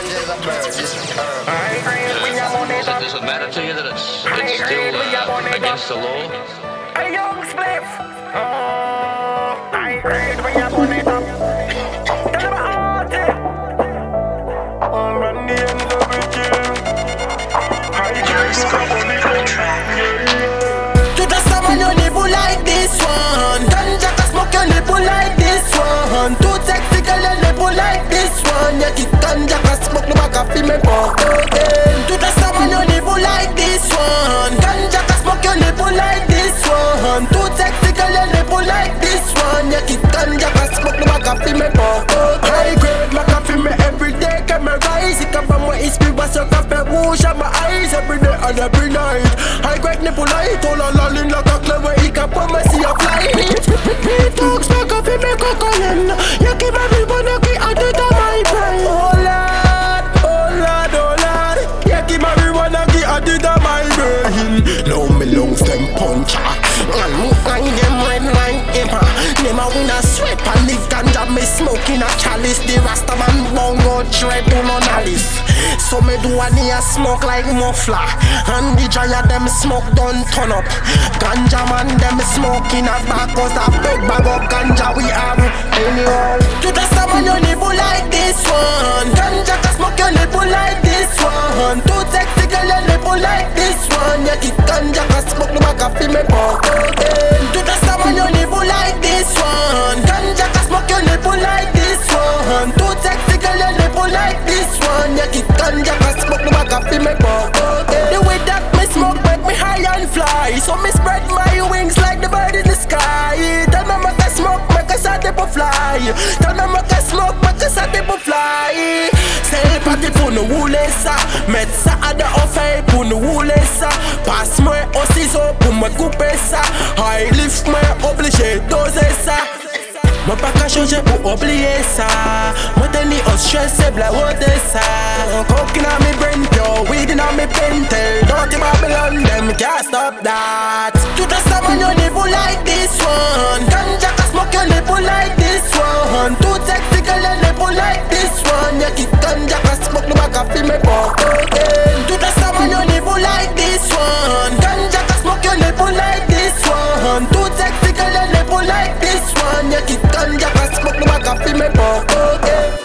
ganja is a bird, it's a herb. Does it matter to you that it's still against the law? A young spliff. Oh, I grade when you burn it up. Tell them about it. On the ends of the gym. I grade when you burn it up. To the summer your nipple like this one. Ganja can smoke your nipple like this one. Too sexy girl your nipple like this one. Yeah, keep ganja can smoke no back of me pop again. To the summer your nipple like this one. Ganja can smoke your nipple like this one. Too sexy girl your nipple like this one. Yeah, keep ganja can smoke no back of me pop again. High grade my coffee me every day can me rise. It come from my history was your cafe whoosh at my eyes every day and every night. High grade nipple light all alone like a clever he can put me see a flight. Beat folks my coffee me cocoa. You keep everyone you keep out of my brain. Oh lord, oh lord, oh lord. You keep everyone you keep out of my brain. Now me lungs them punch. And me eye them red like Emma. Them a win a sweat and live ganja me smoking a chalice. The Rasta man bongo dread to no alice. So me do a near smoke like muffler. And the giant them smoke don't turn up. Ganja man them smoking a back. Cause a big bag of ganja we have anyhow. To the summer your nipple like this one. Ganja can smoke your nipple like this one. Too sexy girl your nipple like this one. Yeah, keep ganja can smoke no back of me pop again. To the summer your nipple like this one. Ganja can smoke your nipple like this one. Too sexy girl your nipple like this one. Yeah, keep ganja can smoke no back of me pop again. The way that me smoke make me high and fly. So me spread my wings like the bird in the sky. Tell me make I smoke, make I start to fly. Tell me make I smoke, make I start to fly. Say party pour nous rouler ça. Mettre ça à de offert pour nous rouler ça. Passe-moi au ciseau pour me couper ça. High lift moi obligé doser ça. Moi pas qu'à changer pour oublier ça. Moi tenir au stress c'est blaouder ça. Coke in my brain, pure weed in my pen. Tell dirty Babylon them can't stop that. To the summer your nipple like this one. Ganja can smoke your nipple like this one. Too sexy girl your nipple like this one. Yeah, keep ganja can smoke no back of me pop again. To the summer your nipple like this one. Ganja can smoke your nipple like this one. Too sexy girl your nipple like this one. Yeah, keep ganja can smoke no back of me pop again.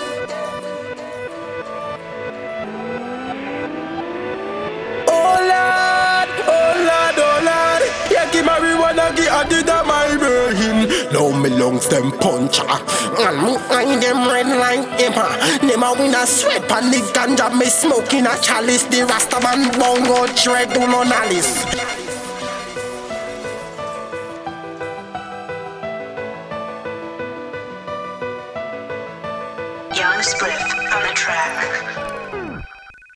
Marijuana get added to my brain. Now me lungs them punch. And me eye them red like Emma. Them a win a sweat and the ganja me smoking a chalice. The Rasta man bongo dread to no alice. Young Spliff on the track.